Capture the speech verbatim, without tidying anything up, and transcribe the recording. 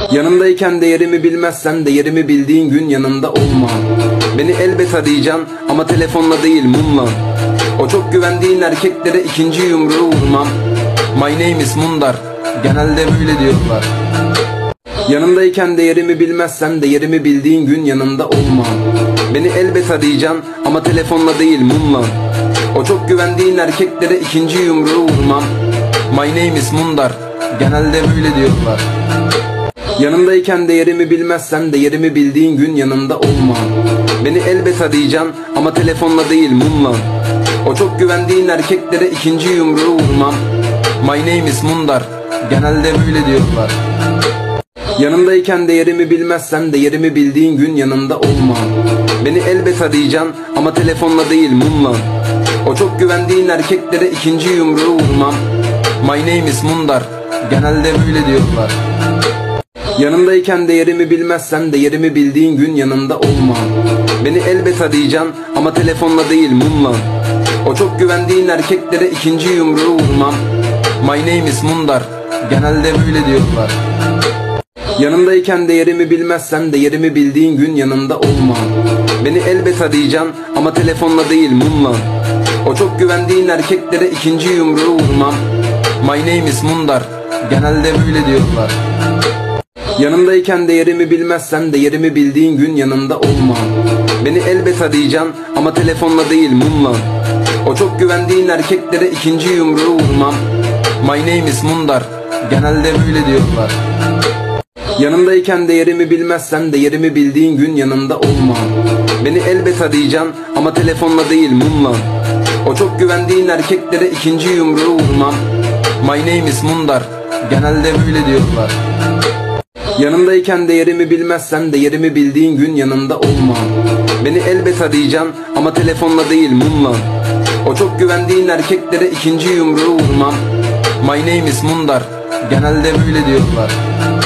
Yanımdayken değerimi bilmezsen değerimi bildiğin gün yanımda olma. Beni elbet arayacaksın ama telefonla değil mumla. O çok güvendiğin erkeklere ikinci yumruğu vurmam. My name is Mundar, genelde böyle diyorlar. Yanımdayken değerimi bilmezsen değerimi bildiğin gün yanımda olma. Beni elbet arayacaksın ama telefonla değil mumla. O çok güvendiğin erkeklere ikinci yumruğu vurmam. My name is Mundar, genelde böyle diyorlar. Yanımdayken değerimi bilmezsen değerimi bildiğin gün yanımda olma. Beni elbet arayacaksın ama telefonla değil mumla. O çok güvendiğin erkeklere ikinci yumruğu vurmam. My name is Mundar, genelde böyle diyorlar. Yanımdayken değerimi bilmezsen değerimi bildiğin gün yanımda olma. Beni elbet arayacaksın ama telefonla değil mumla. O çok güvendiğin erkeklere ikinci yumruğu vurmam. My name is Mundar, genelde böyle diyorlar. Yanımdayken değerimi bilmezsen değerimi bildiğin gün yanımda olma. Beni elbet arayacaksın ama telefonla değil mumla. O çok güvendiğin erkeklere ikinci yumruğu vurmam. My name is Mundar, genelde böyle diyorlar. Yanımdayken değerimi bilmezsen değerimi bildiğin gün yanımda olma. Beni elbet arayacaksın ama telefonla değil mumla. O çok güvendiğin erkeklere ikinci yumruğu vurmam. My name is Mundar, genelde böyle diyorlar. Yanımdayken değerimi bilmezsen değerimi bildiğin gün yanımda olma. Beni elbet arayacaksın ama telefonla değil mumla. O çok güvendiğin erkeklere ikinci yumruğu vurmam. My name is Mundar, genelde böyle diyorlar. Yanımdayken değerimi bilmezsen değerimi bildiğin gün yanımda olma. Beni elbet arayacaksın ama telefonla değil mumla. O çok güvendiğin erkeklere ikinci yumruğu vurmam. My name is Mundar, genelde böyle diyorlar. Yanımdayken değerimi bilmezsen değerimi bildiğin gün yanımda olma. Beni elbet arayacaksın ama telefonla değil mumla. O çok güvendiğin erkeklere ikinci yumruğu vurmam. My name is Mundar, genelde böyle diyorlar. Yanımdayken değerimi bilmezsen değerimi bildiğin gün yanımda olma. Beni elbet arayacaksın ama telefonla değil mumla. O çok güvendiğin erkeklere ikinci yumruğu vurmam. My name is Mundar, genelde böyle diyorlar.